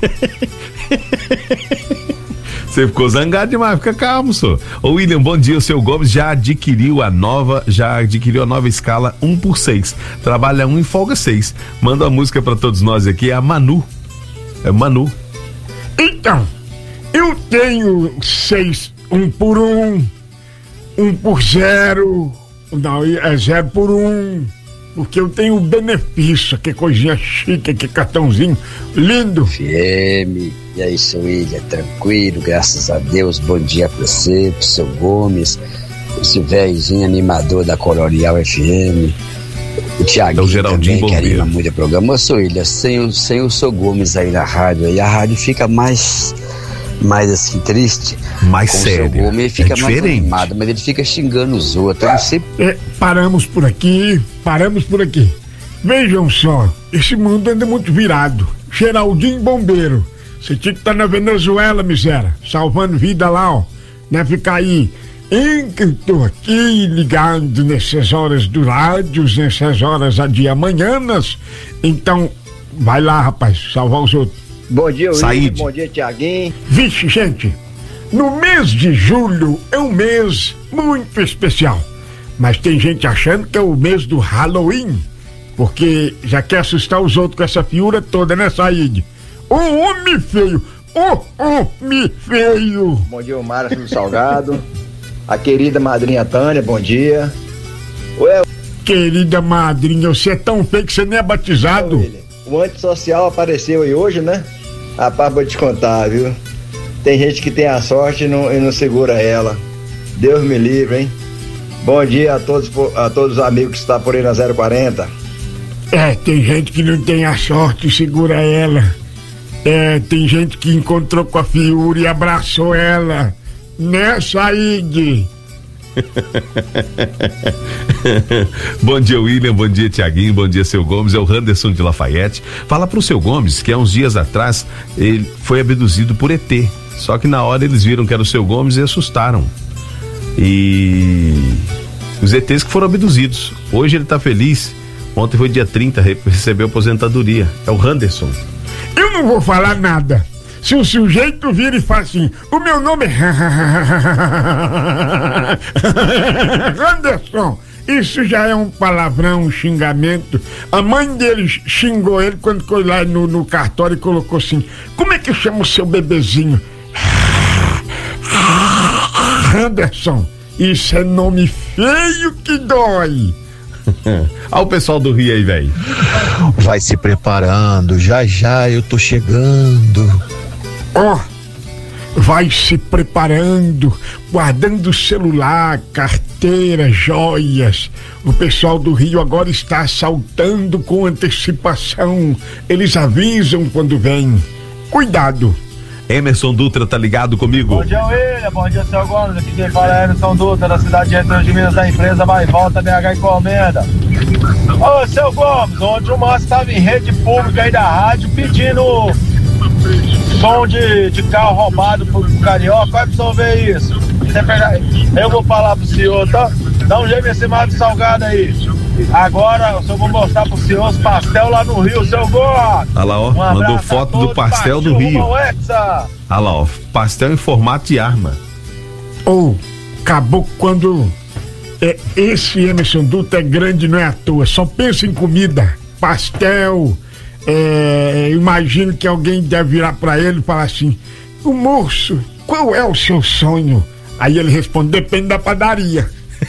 Você ficou zangado demais, fica calmo, só. Ô William, bom dia, o seu Gomes já adquiriu a nova escala 1x6. Trabalha 1 e folga 6. Manda uma música pra todos nós aqui, é a Manu. É Manu. Então, eu tenho 6, 1 por 1, 1 por 0, não, é 0 por 1, porque eu tenho um benefício, que coisinha chique, que cartãozinho lindo. FM, e aí, seu William, tranquilo, graças a Deus, bom dia pra você, pro seu Gomes, esse velhinho animador da Colonial FM, o Thiaguinho também, que anima muito o programa. Ô, seu William, sem o seu Gomes aí na rádio, aí a rádio fica mais assim, triste. Mais com sério. O seu Gomes, ele fica mais animado, mas ele fica xingando os outros. Paramos por aqui. Vejam só, esse mundo anda muito virado. Geraldinho Bombeiro, você tinha que estar na Venezuela, miséria, salvando vida lá, ó. Né, ficar aí. Que eu tô aqui ligado nessas horas do rádio, nessas horas adiamanhanas. Então, vai lá, rapaz, salvar os outros. Bom dia, William. Bom dia, Thiaguinho. Vixe, gente, no mês de julho é um mês muito especial. Mas tem gente achando que é o mês do Halloween, porque já quer assustar os outros com essa fiura toda, né, Saíde? Ô, homem feio! Ô, homem feio! Bom dia, o Márcio do Salgado. A querida madrinha Tânia, bom dia. Ué, querida madrinha, você é tão feio que você nem é batizado. O antissocial apareceu aí hoje, né? Rapaz, vou te contar, viu? Tem gente que tem a sorte e não segura ela. Deus me livre, hein? Bom dia a todos os amigos que estão por aí na 040. Tem gente que não tem a sorte e segura ela. Tem gente que encontrou com a fiura e abraçou ela. Né, Saíde? Bom dia, William, bom dia, Thiaguinho, bom dia, seu Gomes, é o Anderson de Lafayette. Fala pro seu Gomes que há uns dias atrás ele foi abduzido por ET, só que na hora eles viram que era o seu Gomes e assustaram. E os ETs que foram abduzidos, hoje ele tá feliz, ontem foi dia 30, recebeu aposentadoria, é o Anderson. Eu não vou falar nada. Se o sujeito vira e fala assim, o meu nome é Anderson, isso já é um palavrão, um xingamento. A mãe dele xingou ele quando foi lá no cartório e colocou assim, como é que chama o seu bebezinho? Anderson, isso é nome feio que dói. Olha o pessoal do Rio aí, velho. Vai se preparando, já eu tô chegando. Vai se preparando, guardando celular, carteira, joias. O pessoal do Rio agora está assaltando com antecipação. Eles avisam quando vem. Cuidado. Emerson Dutra tá ligado comigo? Bom dia, William. Bom dia, seu Gomes. Aqui quem fala é Emerson Dutra, da cidade de Retorno de Minas, da empresa Vai e Volta BH Encomenda. Ô, seu Gomes, ontem o Márcio estava em rede pública aí da rádio pedindo som de carro roubado pro Carioca. Vai resolver isso. Eu vou falar pro senhor, tá? Dá um jeito nesse mato salgado aí. Agora eu só vou mostrar pro senhor os pastel lá no Rio, seu Gomes. Olha lá, ó, mandou foto do pastel do Rio. Olha lá, ó, pastel em formato de arma. Acabou quando esse Emerson Dutra é grande, não é à toa, só pensa em comida, pastel. Imagino que alguém deve virar pra ele e falar assim, o moço, qual é o seu sonho? Aí ele responde, depende da padaria.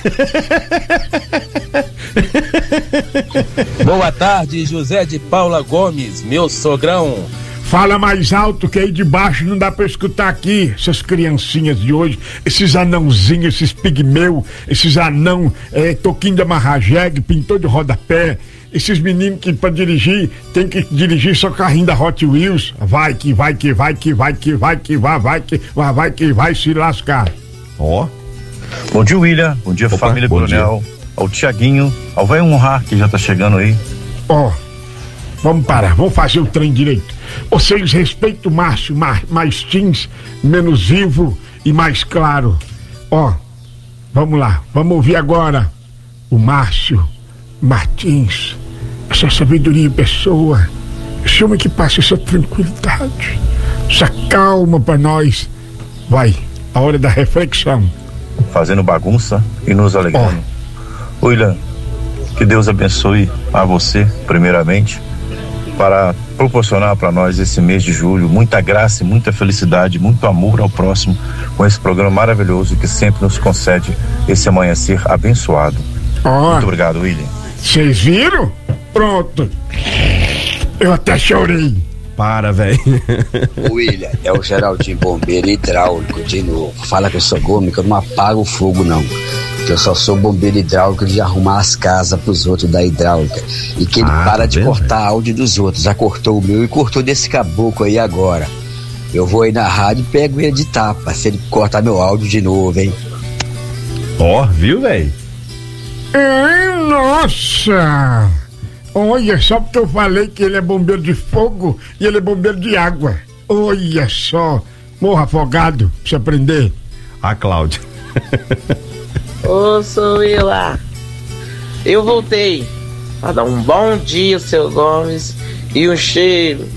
Boa tarde, José de Paula Gomes, meu sogrão. Fala mais alto que aí de baixo não dá pra escutar aqui. Essas criancinhas de hoje, esses anãozinhos, esses pigmeu, esses anão, toquinho de amarrajegue, pintor de rodapé. Esses meninos que pra dirigir tem que dirigir só carrinho da Hot Wheels. Vai que vai se lascar. Bom dia, William. Bom dia, família Coronel. Ao Thiaguinho, ao Vai Honrar, que já tá chegando aí. Vamos parar, vamos fazer o trem direito. Vocês respeitam o Márcio, mais teens, menos vivo e mais claro. Vamos lá, vamos ouvir agora o Márcio Martins, essa sabedoria em pessoa, esse homem que passa essa tranquilidade, essa calma pra nós. Vai, a hora da reflexão. Fazendo bagunça e nos alegrando. William, que Deus abençoe a você, primeiramente, para proporcionar para nós esse mês de julho muita graça e muita felicidade, muito amor ao próximo, com esse programa maravilhoso que sempre nos concede esse amanhecer abençoado. Muito obrigado, William. Vocês viram? Pronto. Eu até chorei. Para, velho. William, é o Geraldinho bombeiro hidráulico de novo. Fala que eu sou Gomes, que eu não apago o fogo, não. Que eu só sou bombeiro hidráulico de arrumar as casas pros outros da hidráulica. E que ele para de cortar áudio dos outros. Já cortou o meu e cortou desse caboclo aí agora. Eu vou aí na rádio e pego ele de tapa, se ele cortar meu áudio de novo, hein? Ó, viu, velho? Nossa! Olha, só porque eu falei que ele é bombeiro de fogo e ele é bombeiro de água. Olha só, morro afogado, pra você aprender. A Cláudia. Ô, sou eu lá. Eu voltei para dar um bom dia, seu Gomes, e um cheiro.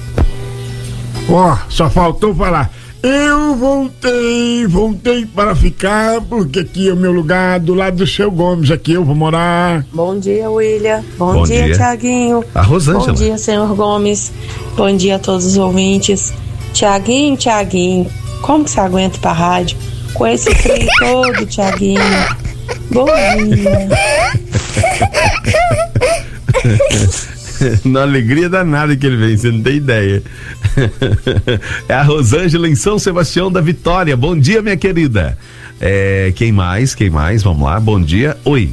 Ó, só faltou falar. Eu voltei para ficar, porque aqui é o meu lugar, do lado do seu Gomes, aqui eu vou morar. Bom dia, William. Bom dia, Tiaguinho. A Rosângela. Bom dia, senhor Gomes. Bom dia a todos os ouvintes. Tiaguinho, como que você aguenta pra rádio? Com esse frio todo, Tiaguinho. Bom dia. Na alegria danada que ele vem, você não tem ideia. É a Rosângela em São Sebastião da Vitória. Bom dia, minha querida. Quem mais? Vamos lá, bom dia. Oi.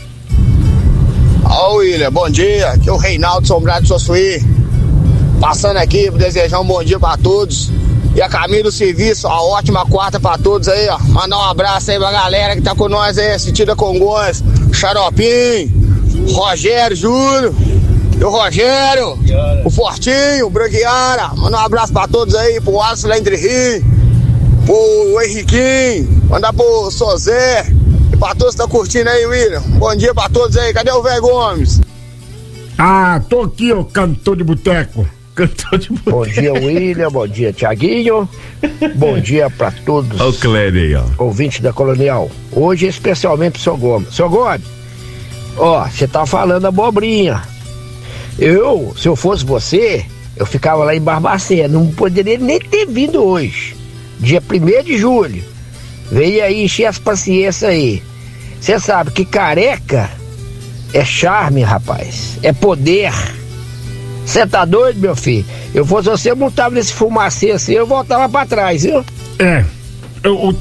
William, bom dia. Aqui é o Reinaldo Sombrado de Sossuí. Passando aqui para desejar um bom dia para todos. E a caminho do serviço, a ótima quarta pra todos aí, ó. Mandar um abraço aí pra galera que tá com nós aí, assistindo a Congonhas, Xaropim, Rogério Júnior, e o Rogério, o Fortinho, o Branquiara. Mandar um abraço pra todos aí, pro Alisson lá entre Rio, pro Henriquinho, mandar pro Sozé, e pra todos que estão curtindo aí, William. Bom dia pra todos aí, cadê o velho Gomes? Ah, tô aqui, ô cantor de boteco. Bom dia, William. Bom dia, Tiaguinho. Bom dia pra todos. Olha o Clério aí, ó. Ouvintes da Colonial. Hoje, especialmente pro seu Gomes. Seu Gomes, ó, você tá falando abobrinha. Se eu fosse você, eu ficava lá em Barbacena. Não poderia nem ter vindo hoje. Dia 1º de julho. Veio aí encher as paciências aí. Você sabe que careca é charme, rapaz. É poder. Você tá doido, meu filho? Eu fosse você, eu montava nesse fumacê assim, eu voltava pra trás, viu? Eu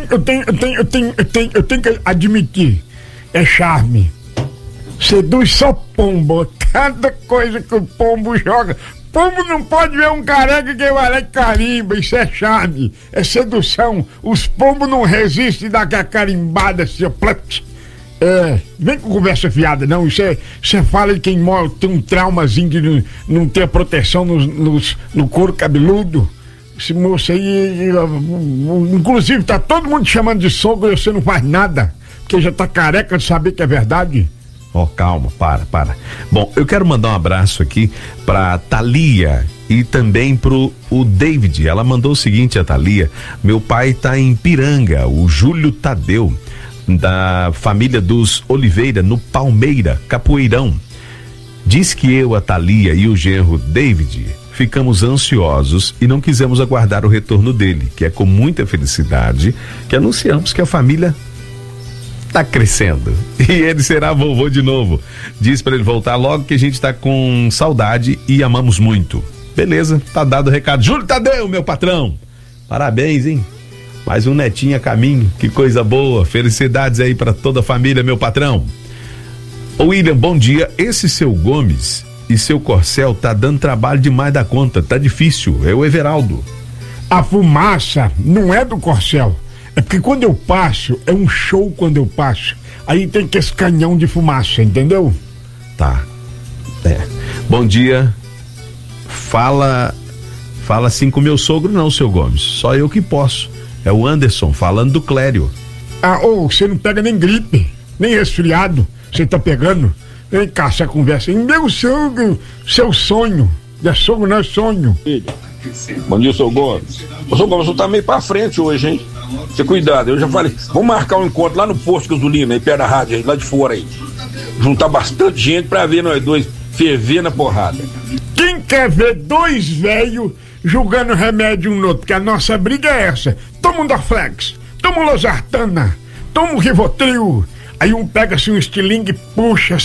tenho que admitir, é charme. Seduz só pombo, cada coisa que o pombo joga. Pombo não pode ver um careca que vai lá e carimba, isso é charme, é sedução. Os pombos não resistem daquela carimbada assim, ó, vem com conversa fiada, não. Isso é fala de quem tem um traumazinho de não ter proteção no couro cabeludo. Esse moço aí, inclusive, tá todo mundo te chamando de sogro e você não faz nada, porque já tá careca de saber que é verdade. Ó, calma, para. Bom, eu quero mandar um abraço aqui pra Thalia e também pro David. Ela mandou o seguinte, a Thalia: meu pai tá em Piranga, o Júlio Tadeu, da família dos Oliveira, no Palmeira, Capoeirão. Diz que eu, a Thalia e o genro David ficamos ansiosos e não quisemos aguardar o retorno dele, que é com muita felicidade que anunciamos que a família tá crescendo e ele será vovô de novo. Diz pra ele voltar logo, que a gente tá com saudade e amamos muito. Beleza, tá dado o recado. Júlio Tadeu, meu patrão, parabéns, hein? Mais um netinho a caminho, que coisa boa. Felicidades aí pra toda a família, meu patrão. Ô William, bom dia. Esse seu Gomes e seu Corcel tá dando trabalho demais da conta, tá difícil. É o Everaldo. A fumaça não é do Corcel, é porque quando eu passo, é um show quando eu passo. Aí tem que esse canhão de fumaça, entendeu? Tá. Bom dia. Fala assim com meu sogro não, seu Gomes. Só eu que posso. É o Anderson falando do Clério. Você não pega nem gripe, nem resfriado. Você tá pegando? Vem cá, essa conversa. Meu sogro, seu sonho. Não é sogro, não é sonho. Bom dia, seu Gomes. Ô, seu Gomes, você tá meio pra frente hoje, hein? Você cuidado, eu já falei. Vamos marcar um encontro lá no posto Gasolina, aí perto da rádio, aí, lá de fora aí. Juntar bastante gente pra ver nós dois ferver na porrada. Quem quer ver dois velhos jogando remédio um no outro? Porque a nossa briga é essa. Toma um Dorflex, toma um Losartana, toma um Rivotril. Aí um pega assim um estilingue, puxa,